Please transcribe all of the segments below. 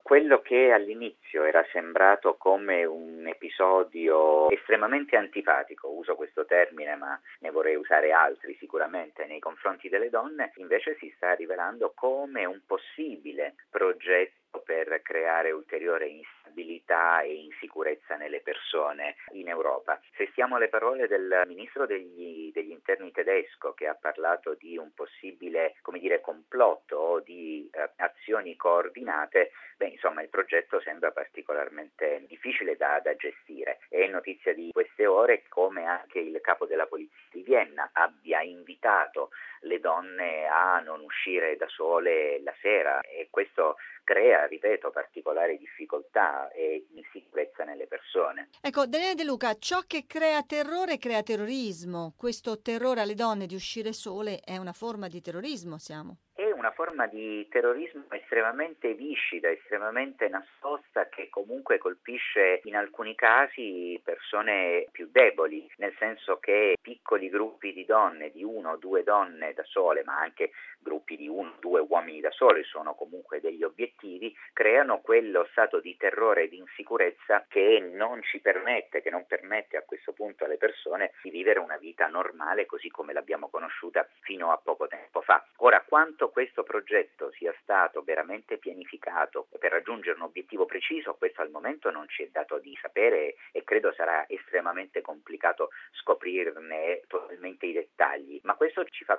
Quello che all'inizio era sembrato come un episodio estremamente antipatico, uso questo termine ma ne vorrei usare altri sicuramente, nei confronti delle donne, invece si sta rivelando come un possibile progetto per creare ulteriore instabilità e insicurezza nelle persone in Europa. Se stiamo alle parole del ministro degli interni tedesco, che ha parlato di un possibile, complotto o di azioni coordinate, insomma il progetto sembra particolarmente difficile da gestire. È notizia di queste ore come anche il capo della polizia di Vienna abbia invitato le donne a non uscire da sole la sera, e questo crea, ripeto, particolari difficoltà e insicurezza nelle persone. Ecco, Daniele De Luca, ciò che crea terrore crea terrorismo. Questo terrore alle donne di uscire sole è una forma di terrorismo, siamo. È una forma di terrorismo estremamente viscida, estremamente nascosta, che comunque colpisce in alcuni casi persone più deboli, nel senso che piccoli gruppi di donne, di uno o due donne da sole, ma anche gruppi di uno o due uomini da sole, sono comunque degli obiettivi, creano quello stato di terrore e di insicurezza che non permette a questo punto alle persone di vivere una vita normale così come l'abbiamo conosciuta fino a poco tempo fa. Ora, quanto questo progetto sia stato veramente pianificato per raggiungere un obiettivo preciso, questo al momento non ci è dato di sapere e credo sarà estremamente complicato scoprirne totalmente i dettagli, ma questo ci fa,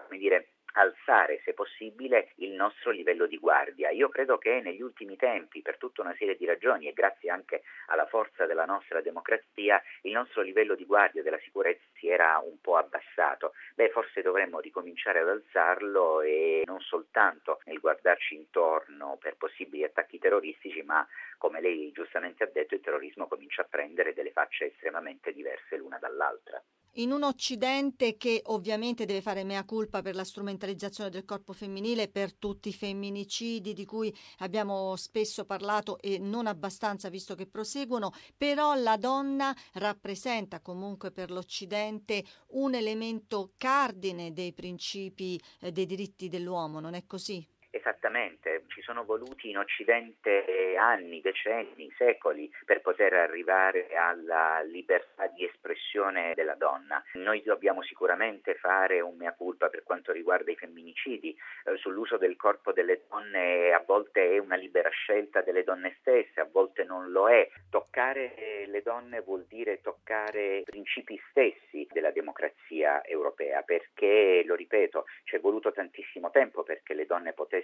alzare, se possibile, il nostro livello di guardia. Io credo che negli ultimi tempi, per tutta una serie di ragioni e grazie anche alla forza della nostra democrazia, il nostro livello di guardia della sicurezza si era un po' abbassato. Forse dovremmo ricominciare ad alzarlo, e non soltanto nel guardarci intorno per possibili attacchi terroristici, ma come lei giustamente ha detto, il terrorismo comincia a prendere delle facce estremamente diverse l'una dall'altra. In un Occidente che ovviamente deve fare mea culpa per la strumentalizzazione del corpo femminile, per tutti i femminicidi di cui abbiamo spesso parlato e non abbastanza visto che proseguono, però la donna rappresenta comunque per l'Occidente un elemento cardine dei principi dei diritti dell'uomo, non è così? Esattamente, ci sono voluti in Occidente anni, decenni, secoli per poter arrivare alla libertà di espressione della donna. Noi dobbiamo sicuramente fare un mea culpa per quanto riguarda i femminicidi, sull'uso del corpo delle donne a volte è una libera scelta delle donne stesse, a volte non lo è. Toccare le donne vuol dire toccare i principi stessi della democrazia europea, perché, lo ripeto, ci è voluto tantissimo tempo perché le donne potessero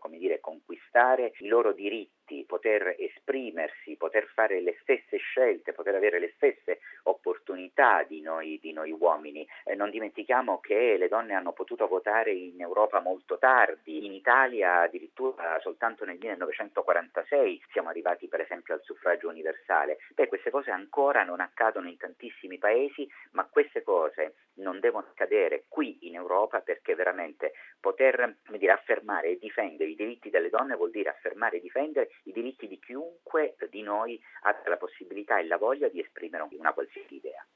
conquistare i loro diritti, poter esprimersi, poter fare le stesse scelte, poter avere le stesse opportunità di noi uomini. Non dimentichiamo che le donne hanno potuto votare in Europa molto tardi, in Italia addirittura soltanto nel 1946 siamo arrivati per esempio al suffragio universale. Queste cose ancora non accadono in tantissimi paesi, ma queste cose non devono accadere qui in Europa, perché veramente poter affermare e difendere i diritti delle donne vuol dire affermare e difendere i diritti di chiunque di noi ha la possibilità e la voglia di esprimere una qualsiasi idea.